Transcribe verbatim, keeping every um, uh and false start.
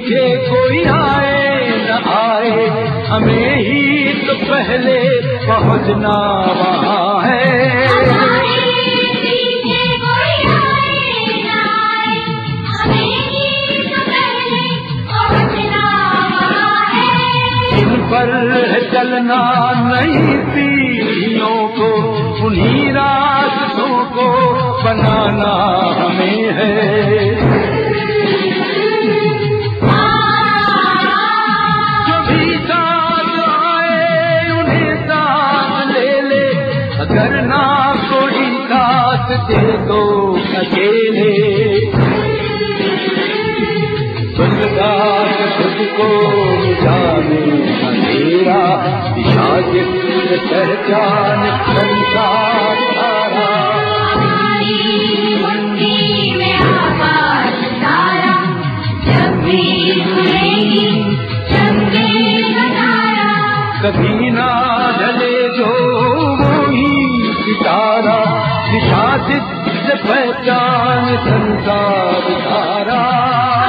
पीछे कोई आए न आए, हमें ही तो पहले पहुंचना वहाँ है। पर चलना नई पीढ़ियों को, उन्हीं रास्तों को बनाना हमें है। जो भी साथ आए उन्हें साथ ले ले, अगर ना कोई साथ दे तो अकेले। सुनदार खुद को जाने अंधेरा, दिशा जिसने पहचान संसार सारा। मुट्ठी में आकाश तारा, जब भी भूलेगी चमके सितारा। कभी ना ढले जो वो ही सितारा, दिशा जिसने पहचान संसार सारा।